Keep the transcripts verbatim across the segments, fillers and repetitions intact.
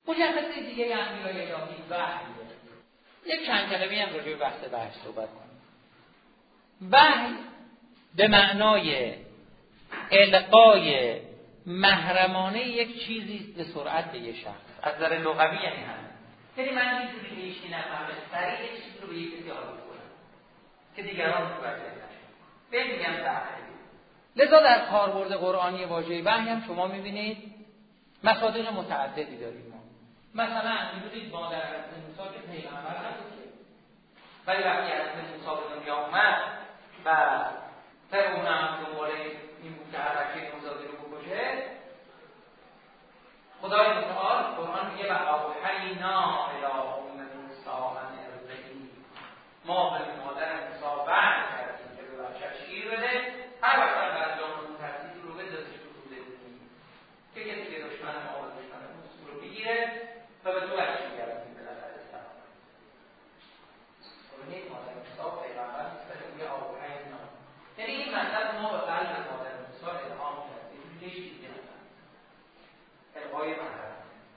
مشخصه دیگه انبیاء الهی وحی. یک چند کلمه هم راجع به بحث وحی صحبت کنیم. وحی به معنای القای محرمانه یک چیزی به سرعت به یک شخص. از نظر لغوی یعنی همین. یعنی من یه چیزی که هیچ کی نفهمه سریع یک چیزی رو به یک کسی آورد کنم که دیگران متوجه نشن. بهش میگن وحی. لذا در کاربرد قرآنی واژه وحی هم شما می‌بینید مصادر متعددی داریم. ما مثلا می‌بینید مادر حضرت موسی که پیغمبر نبود که، ولی وقتی حضرت موسی به دنیا اومد و فرعون هم دنبال این بود که هر بچه نوزادی رو بکشه، خدای متعال قرآن میگه و اوحینا الی ام موسی ان ارضعیه، ما به مادر موسی وحی کردیم که به بچه‌ش شیر بده، هر وقت در جان رو ترتیب رو بندازش تو روده بودیم که کسی که دشمن ما و دشمن موسی رو بگیره و به تو بچه میگردیم به نظر اسلام. قرآن مادر موسی پیغمبر نیست میگه اوحینا، یعنی این مطلب ما به قلب مادر موسی الهام کردیم، هیچ چیزی نمی‌کنه. القای محرم.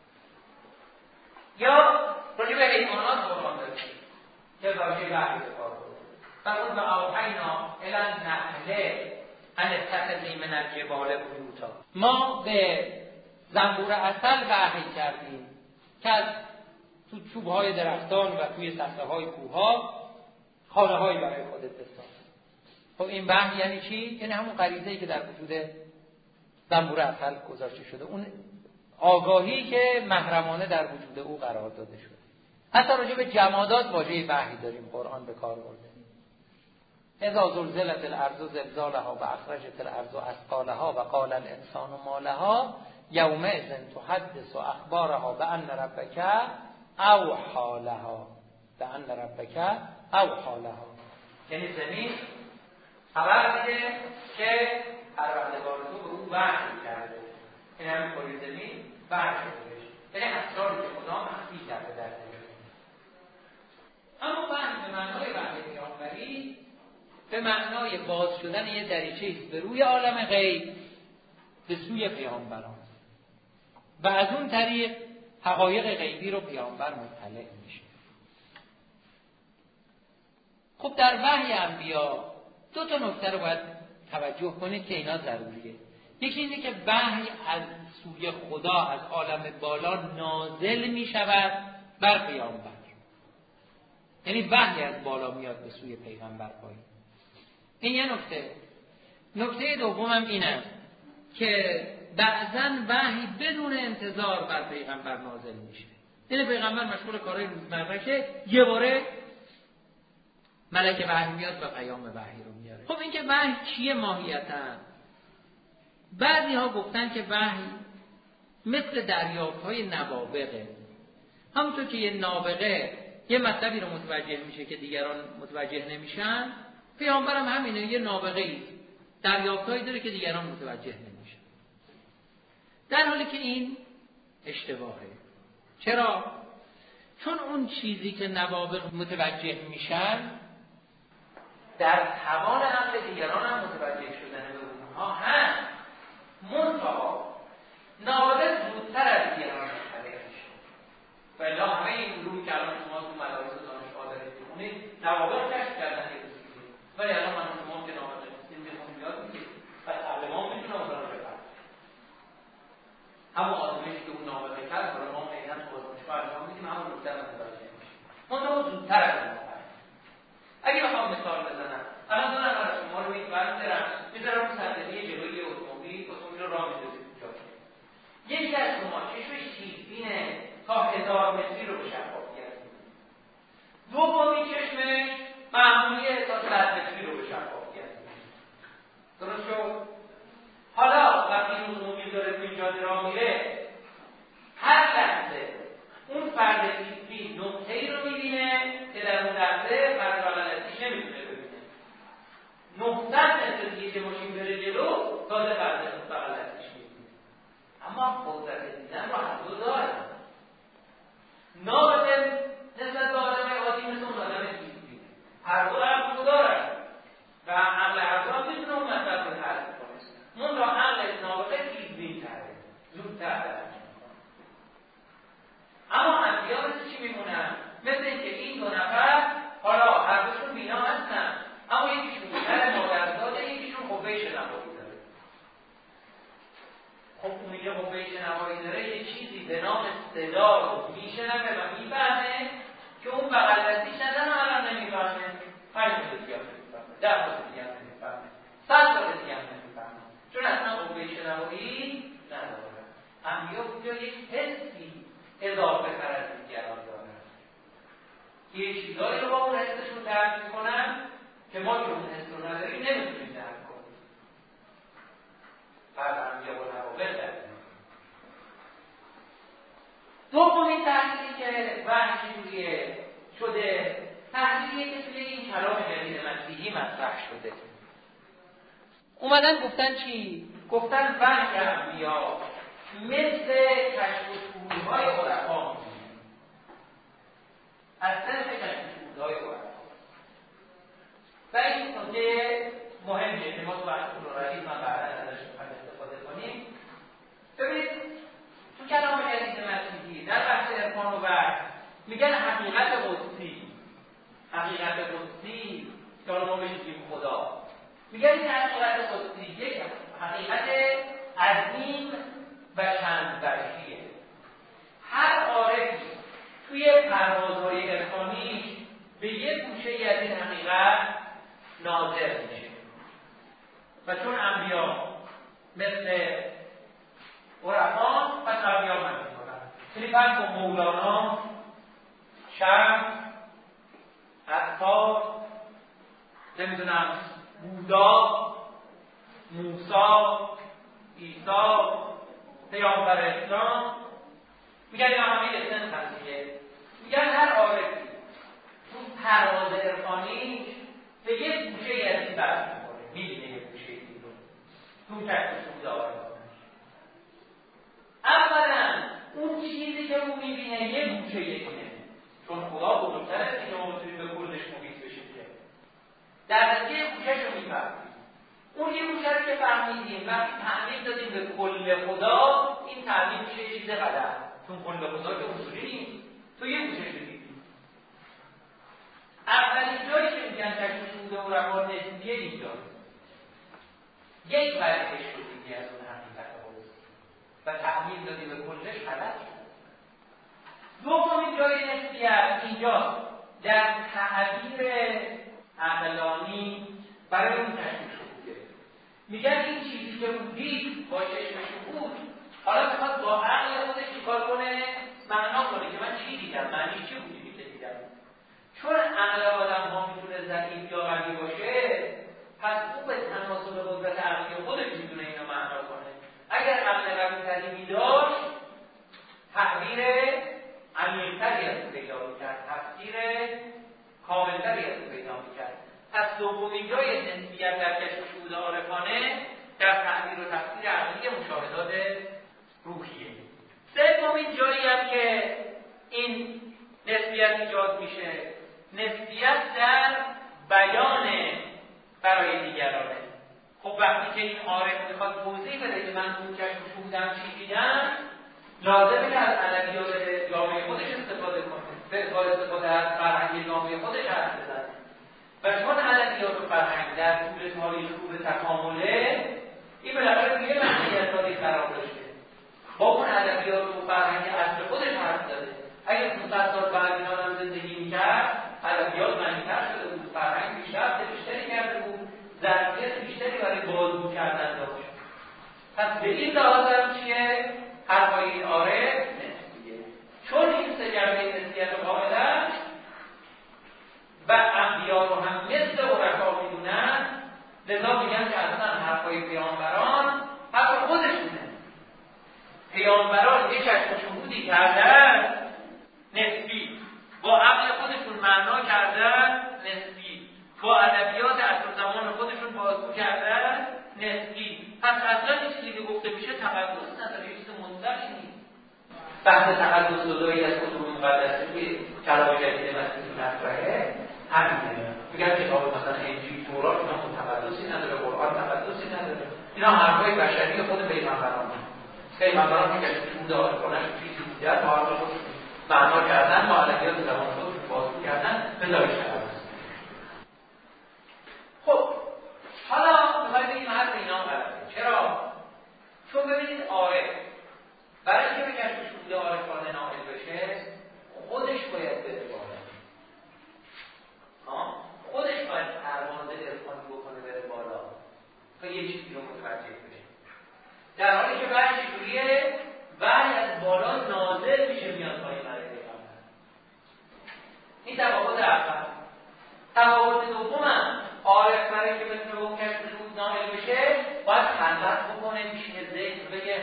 یا راجع به حیوانات قرآن داره که راجع به وحی به کار برده. فرمود و اوحینا الی النحل ان اتخذی من الجبال بیوتا. ما به زنبور عسل وحی کردیم که از تو چوب‌های درختان و توی صخره‌های کوه‌ها خانه‌هایی برای خودت بساز. خب این وحی یعنی چی؟ یعنی همون غریزه‌ای که در وجود زنبور عسل گذاشته شده، اون آگاهی که محرمانه در وجود او قرار داده شده. حتی راجع به جمادات واژه وحی داریم قرآن به کار برده. اذا زلزلت الارض زلزالها و اخرجت الارض اثقالها و قال الانسان ما لها یومئذ تحدث اخبارها بان ربک اوحی لها بان ربک اوحی لها. یعنی زمین خبر میده که پروردگار تو به او وحی کرده. این همین کره زمین وحی شده بشه، یعنی اسراری که خدا مخفی کرده در زمین. اما وحی به معنای وحی پیامبری به معنای باز شدن یه دریچه به روی عالم غیب به سوی پیامبران و از اون طریق حقایق غیبی رو پیامبر مطلع میشه. خب در وحی انبیا دو تا نکته رو باید توجه کنید که اینا ضروریه. یکی اینه که وحی از سوی خدا از عالم بالا نازل می شود بر پیامبر، یعنی وحی از بالا میاد به سوی پیغمبر پایین. این یه نکته. نکته دومم اینه که بعضن وحی بدون انتظار بر پیغمبر نازل میشه. این پیغمبر مشغول کارهای روزمرهشه، یه باره ملک وحی میاد و پیام وحی رو میاره. خب این که وحی چیه ماهیتاً؟ بعضی ها گفتن که وحی مثل دریافت‌های نوابغه. همونطور که یه نابغه یه مطلبی رو متوجه میشه که دیگران متوجه نمیشن، پیامبرم همینه، یه نابغه‌ای دریافت‌هایی داره که دیگران متوجه نمیشن. در حالی که این اشتباهه. چرا؟ چون اون چیزی که نوابغ متوجه میشن در توان عقل دیگران هم متوجه شدن به اونها هست، منتها نابغه زودتر از دیگران مطلع میشه. و الا همه این علومی که الان شما تو مدارس دانشگاه دارید میخونید نوابغ کشف کردن یه چیزی، ولی الان من شما که نابغه نیستیم میخونیم یاد میگید پس عقل ما میتونه اون رو بفهمه. همون آزمایشی که اون نابغه کرد برای ما عیناً تو آزمایشگاه انجام میدیم، همون زودتر متوجه میشه، منتها زودتر از ما. اگه بخوام مثال بزنم، الان دو نفر از شما رو می‌برن میذارم رو صندلی جلوی اتومبیل، اتومبیل رو راه می‌اندازید تو جاده. یکی از شما چشمش شیربینه تا هزار متری رو به شفافیت می‌بینه. دومی چشمش معمولیه تا صد متری رو به شفافیت می‌بینه. درست شد؟ حالا وقتی این اتومبیل داره توی جاده راه میره، هر لحظه اون فرد شیربین نقطه‌ای رو می‌بینه که در اون لحظه فرد بغل‌دستیش نمی‌تونه ببینه. نهصد متر دیگه که ماشین بره جلو تازه فرد بغل‌دستیش می‌بینه. اما قدرت دیدن رو هر دو داره. نابغه نام صدا رو میشنوه و میفهمه که اون بغل دستیش ندن الان نمیفهمه، پنج سال دیگه هم نمیفهمه، ده سال دیگه هم نمیفهمه، صد سال دیگه هم نمیفهمه، چون اصلا قوه شنوایی نداره. انبیا اونجا یک حسی اضافه تر از دیگران دارن، یه چیزایی رو با اون حسشون درک میکنن که ما که اون حس رو نداریم نمیتونیم درک کنیم. فرد انبیا و نوابل درک. دومین تحلیلی که وحی چجوریه شده، تحلیلیه که توی این کلام جدید مسیحی مطرح شده. اومدن گفتن چی؟ گفتن وحی انبیا مثل کشف و شهودهای عرفا از صنف کشف و شهودهای عرفا. و این نکته مهمه که ما تو بحث پلورالیسم من بعدا ازش می‌خوایم استفاده کنیم. ببینید تو کلام جدید مسیحی در بحث عرفان و وحی میگن حقیقت قدسی، حقیقت قدسی که ما بهش میگیم خدا، میگن این حقیقت قدسی یک حقیقت عظیم و چند وجهیه. هر عارفی توی پروازهای عرفانیش به یک گوشه‌ای از این حقیقت ناظر میشه و چون انبیا مثل عرفان پس انبیا من میکنن. یعنی فرض کن مولانا، شمس، عطار، نمیدونم بودا، موسی، عیسی، پیامبر اسلام، میگن اینا همه اسم هستیه. میگن هر عارفی تو پرواز عرفانیش به یک گوشه از این بحث میکنه، میبینه یک گوشه این رو تو کشف شهود عارفانش. اولا اون چیزی که اون میبینه یک گوشه اینه، چون خدا بزرگتره که ما بتونیم به کلش محیط بشیم که در نتیجه گوشهش رو میفهمیم. اون یه گوشه رو که فهمیدیم وقتی تعمیم دادیم به کل خدا، این تعمیم میشه چیز قدر، چون کل خدا که اصولی نیست، تو یه گوشه شدیدی. اولین جایی که میگن کشف شهود عرفا نسبیه اینجاست، یک ورقش شدیدی از اون حقیقت قدسی و تعمیم دادی به کلش غلط شد. دومین جای نسبیت اینجاست، در تعبیر عقلانی برای اون کشف شهوده. میگن این چیزی که اون دید با چشمش بود، حالا میخواد با عقل خودش چیکار کنه؟ معنا کنه که من چی دیدم، معنی چی بودی که دیدم. چون عقل آدم ها میتونه ضعیف یا قوی باشه، پس او به تناسب قدرت عقلی خودش میتونه اینو معنا کنه. اگر عقل قوی تری میداشت، تعبیر عمیق‌تری از او پیدا میکرد، تفسیر کاملتری از او پیدا میکرد. پس دومین جای نسبیت در کشف شهود عارفانه در تعبیر و تفسیر عقلی مشاهدات روحیه. سومین جایی هم که این نسبیت ایجاد میشه، نسبیت در بیان برای دیگرانه. خب وقتی که این عارف میخواد توضیح بده که من اون کشف شهودم چی دیدم، لازمه که از ادبیات جامعه خودش استفاده کنه، به استفاده از فرهنگ جامعه خودش حرف بزنه. و چون ادبیات و فرهنگ در طول تاریخ رو به تکامله، این بالاخره یه معنی از تاریخ قرار داشته، با اون ادبیات و فرهنگ اصل خودش حرف زده. اگر پانصد سال بعد اینا هم زندگی میکرد، ادبیات معنی‌تر شده بود، فرهنگ بیشتر بیشتری کرده بود، ظرفیت بیشتری برای بازگو کردن داشت. پس به این لحاظ هم چیه؟ حرفای این عارف نسبیه. چون این سه جنبه نسبیت قائلن و انبیا رو هم مثل عرفا میدونن، لذا میگن که اصلا حرفای پیامبران حرف خودشونه. پیامبران یک کشف شهودی کردن نسبی، با عقل خودشون معنا کردن نسبی، با ادبیات عصر زمان خودشون بازگو کردن نسبی. پس اصلا این چیزی که گفته میشه تقدس نداره، چیز مطلقی نیست. بحث تقدس جدایی از کتب مقدسه که کلام جدید مسیحی مطرحه همینه. میگن کتاب مثلا انجیل، تورات اینا خود تقدسی نداره، قرآن تقدسی نداره. اینا حرفای بشری خود پیغمبران. پیغمبران که کشف شهود عارفانه چیزی بودن، با عقل خودشون معنا کردن، با ادبیات زمان خودشون بازگو کردن، بذاری شد. خب حالا میخوایم بگیم حرف اینا غلطه. چرا؟ چون ببینید عارف برای اینکه به کشف شهود عارفانه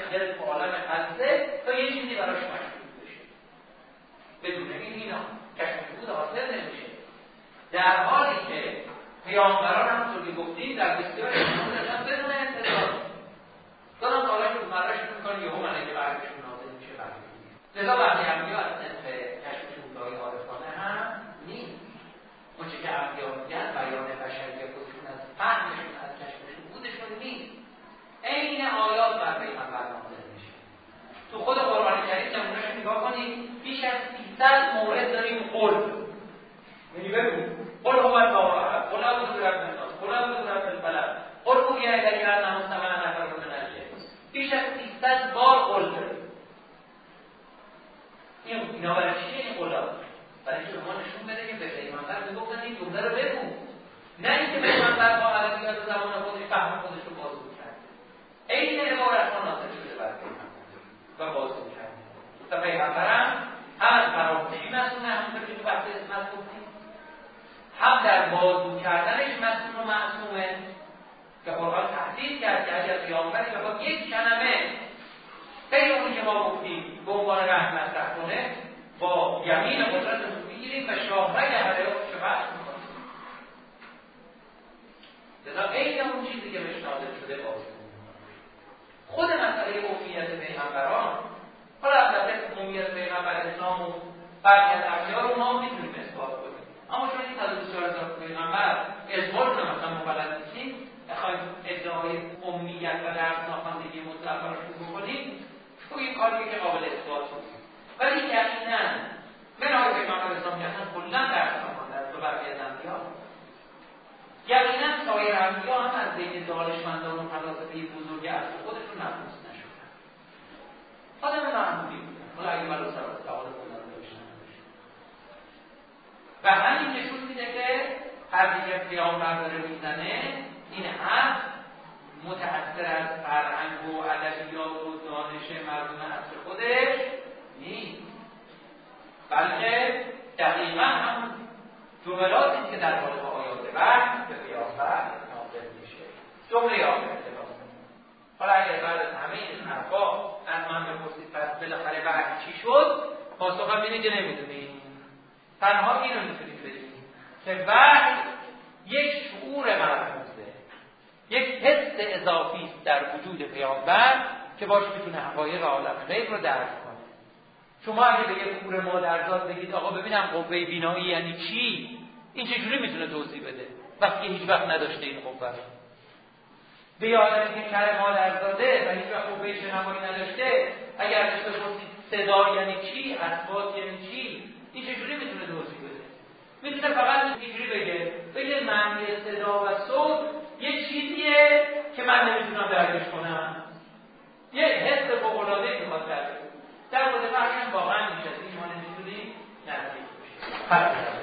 منتقل تو عالم هسته تا یه چیزی براش مشهود بشه. بدون این اینا کشف شهود حاصل نمیشه. در حالی که پیامبران همونطور که گفتیم در بسیاری از موردشان بدون انتظار دارن کارهای روزمره‌شون میکنن یهو ملائکه برگشون نازل میشه برگشون. لذا وقتی انبیا از صنف کشف شهودهای عارفانه هم نیست. اونچه که انبیا میگن بیان بشریت خودشون از فهمشون از کشف شهودشون نیست. عین آیات بر پیغمبر نازل میشه. تو خود قرآن کریم نمونه‌اش نگاه کنید بیش از سیصد مورد داریم قول. یعنی ببین قل هو الله احد قل اعوذ برب الناس قل اعوذ برب الفلق قل اوحی الی انه استمع نفر من الجن. بیش از سیصد بار قل داره. این اینا برای چیه این قولا؟ برای اینکه ما نشون بده که به پیغمبر میگفتن این جمله رو بگو. نه اینکه پیغمبر با ادبیات زمان خودش فهم خودش رو بازگو کرد. عین عبارت ها نازل شده بر پیغمبر و بازگو کرد. و پیغمبرم هم از فراموشی مسئوله، همونطور که تو بحث اسمت گفتیم، هم در بازگو کردنش مسئول و معصومه که قرآن تهدید کرد که اگر پیامبری بخواد یک کلمه غیر اونی که ما گفتیم به عنوان رحمت مطرح کنه با یمین قدرت رو میگیریم و شاهرگ حیاتش رو بحث میکنیم. لذا عین اون چیزی که بهش نازل شده بازگو. خود مسئله امنیت پیغمبران، حالا البته امنیت پیغمبر اسلام و بعضی از انبیا رو ما میتونیم اثبات کنیم، اما چون این صد و بیست و چهار هزار پیغمبر اثبات رو مثلا ما بلد نیستیم، بخوایم ادعای امیت و درس ناخواندگی مطلق رو شروع کنیم، تو این کاریه که قابل اثبات نیست. ولی یقینا منهای پیغمبر اسلام که اصلا کلا درس نخواندن تو بقیه از انبیا، یقینا سایر انبیا هم از بین دانشمندان و فلاسفه بزرگ عصر خودشون مبعوث نشدن. آدم معمولی بودن، حالا اگه بلا سر استعمال کلا داشتن. و همین نشون میده که حرفی که پیامبر داره میزنه این حرف متأثر از فرهنگ و ادبیات و دانش مردم عصر خودش نیست، بلکه دقیقا هم جملاتی که در مورد آیات وحی به پیامبر نازل میشه. جمله آخر حالا اگر بعد از همه این حرفا از من بپرسید پس بالاخره وحی چی شد، پاسخم اینه که نمیدونیم. تنها اینو میتونیم بگیم که وحی یک شعور ملموسه، یک حس اضافی است در وجود پیامبر که باش میتونه حقایق عالم غیب رو درک کنه. شما اگه به یک کور مادرزاد بگید آقا ببینم قوه بینایی یعنی چی، این چجوری میتونه توضیح بده وقتی هیچ وقت نداشته این قوه؟ به یادمی که کر مادرزاده و هیچ وقت قوه شنوایی نداشته، اگر بهش بپرسید صدا یعنی چی، اصوات یعنی چی، این چجوری میتونه توضیح بده؟ میتونه فقط اینجوری بگه بگه معنی صدا و صوت یه چیزیه که من نمیتونم درکش کنم، یه حس فوق‌العاده‌ای میخواد درک کنه. در مورد فرقش واقعا میشه این ما نمیتونیم نزدیک بشیم.